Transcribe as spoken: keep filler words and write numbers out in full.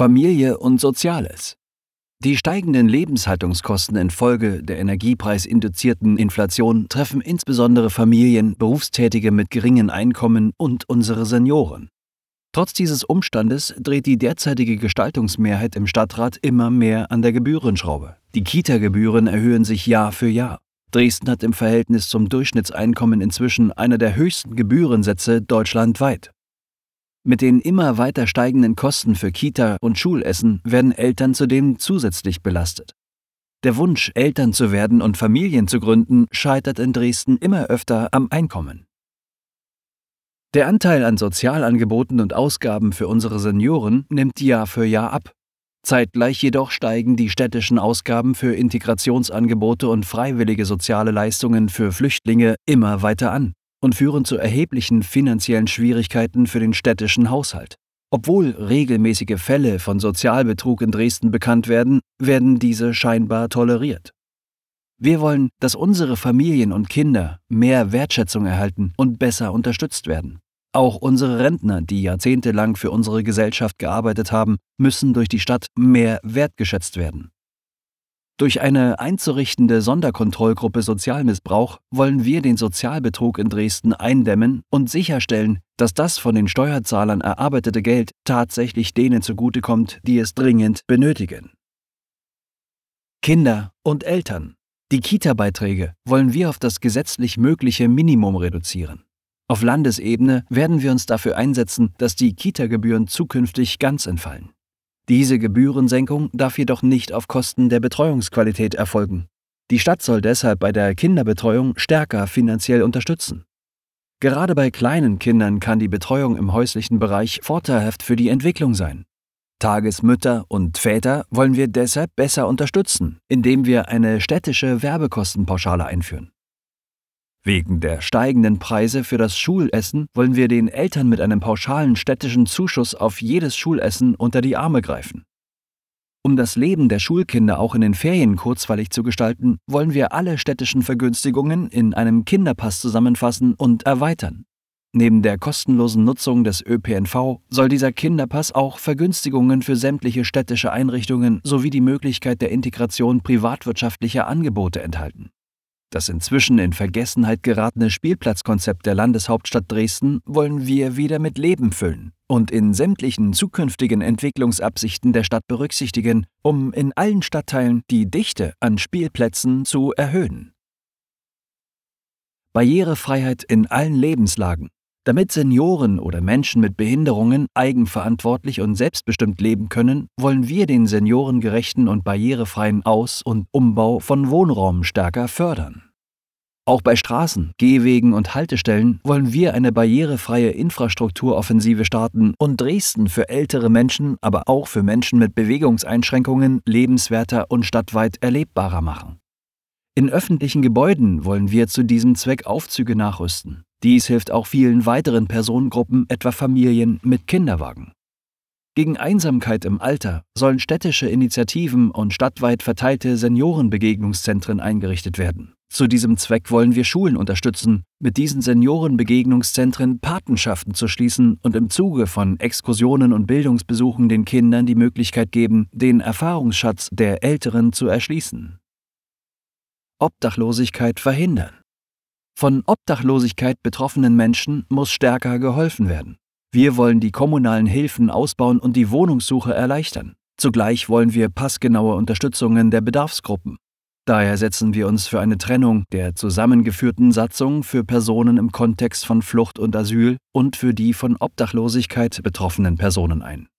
Familie und Soziales. Die steigenden Lebenshaltungskosten infolge der energiepreisinduzierten Inflation treffen insbesondere Familien, Berufstätige mit geringen Einkommen und unsere Senioren. Trotz dieses Umstandes dreht die derzeitige Gestaltungsmehrheit im Stadtrat immer mehr an der Gebührenschraube. Die Kita-Gebühren erhöhen sich Jahr für Jahr. Dresden hat im Verhältnis zum Durchschnittseinkommen inzwischen einer der höchsten Gebührensätze deutschlandweit. Mit den immer weiter steigenden Kosten für Kita- und Schulessen werden Eltern zudem zusätzlich belastet. Der Wunsch, Eltern zu werden und Familien zu gründen, scheitert in Dresden immer öfter am Einkommen. Der Anteil an Sozialangeboten und Ausgaben für unsere Senioren nimmt Jahr für Jahr ab. Zeitgleich jedoch steigen die städtischen Ausgaben für Integrationsangebote und freiwillige soziale Leistungen für Flüchtlinge immer weiter an und führen zu erheblichen finanziellen Schwierigkeiten für den städtischen Haushalt. Obwohl regelmäßige Fälle von Sozialbetrug in Dresden bekannt werden, werden diese scheinbar toleriert. Wir wollen, dass unsere Familien und Kinder mehr Wertschätzung erhalten und besser unterstützt werden. Auch unsere Rentner, die jahrzehntelang für unsere Gesellschaft gearbeitet haben, müssen durch die Stadt mehr wertgeschätzt werden. Durch eine einzurichtende Sonderkontrollgruppe Sozialmissbrauch wollen wir den Sozialbetrug in Dresden eindämmen und sicherstellen, dass das von den Steuerzahlern erarbeitete Geld tatsächlich denen zugutekommt, die es dringend benötigen. Kinder und Eltern. Die Kita-Beiträge wollen wir auf das gesetzlich mögliche Minimum reduzieren. Auf Landesebene werden wir uns dafür einsetzen, dass die Kita-Gebühren zukünftig ganz entfallen. Diese Gebührensenkung darf jedoch nicht auf Kosten der Betreuungsqualität erfolgen. Die Stadt soll deshalb bei der Kinderbetreuung stärker finanziell unterstützen. Gerade bei kleinen Kindern kann die Betreuung im häuslichen Bereich vorteilhaft für die Entwicklung sein. Tagesmütter und Väter wollen wir deshalb besser unterstützen, indem wir eine städtische Werbekostenpauschale einführen. Wegen der steigenden Preise für das Schulessen wollen wir den Eltern mit einem pauschalen städtischen Zuschuss auf jedes Schulessen unter die Arme greifen. Um das Leben der Schulkinder auch in den Ferien kurzweilig zu gestalten, wollen wir alle städtischen Vergünstigungen in einem Kinderpass zusammenfassen und erweitern. Neben der kostenlosen Nutzung des Ö P N V soll dieser Kinderpass auch Vergünstigungen für sämtliche städtische Einrichtungen sowie die Möglichkeit der Integration privatwirtschaftlicher Angebote enthalten. Das inzwischen in Vergessenheit geratene Spielplatzkonzept der Landeshauptstadt Dresden wollen wir wieder mit Leben füllen und in sämtlichen zukünftigen Entwicklungsabsichten der Stadt berücksichtigen, um in allen Stadtteilen die Dichte an Spielplätzen zu erhöhen. Barrierefreiheit in allen Lebenslagen. Damit Senioren oder Menschen mit Behinderungen eigenverantwortlich und selbstbestimmt leben können, wollen wir den seniorengerechten und barrierefreien Aus- und Umbau von Wohnraum stärker fördern. Auch bei Straßen, Gehwegen und Haltestellen wollen wir eine barrierefreie Infrastrukturoffensive starten und Dresden für ältere Menschen, aber auch für Menschen mit Bewegungseinschränkungen lebenswerter und stadtweit erlebbarer machen. In öffentlichen Gebäuden wollen wir zu diesem Zweck Aufzüge nachrüsten. Dies hilft auch vielen weiteren Personengruppen, etwa Familien mit Kinderwagen. Gegen Einsamkeit im Alter sollen städtische Initiativen und stadtweit verteilte Seniorenbegegnungszentren eingerichtet werden. Zu diesem Zweck wollen wir Schulen unterstützen, mit diesen Seniorenbegegnungszentren Patenschaften zu schließen und im Zuge von Exkursionen und Bildungsbesuchen den Kindern die Möglichkeit geben, den Erfahrungsschatz der Älteren zu erschließen. Obdachlosigkeit verhindern. Von Obdachlosigkeit betroffenen Menschen muss stärker geholfen werden. Wir wollen die kommunalen Hilfen ausbauen und die Wohnungssuche erleichtern. Zugleich wollen wir passgenaue Unterstützungen der Bedarfsgruppen. Daher setzen wir uns für eine Trennung der zusammengeführten Satzung für Personen im Kontext von Flucht und Asyl und für die von Obdachlosigkeit betroffenen Personen ein.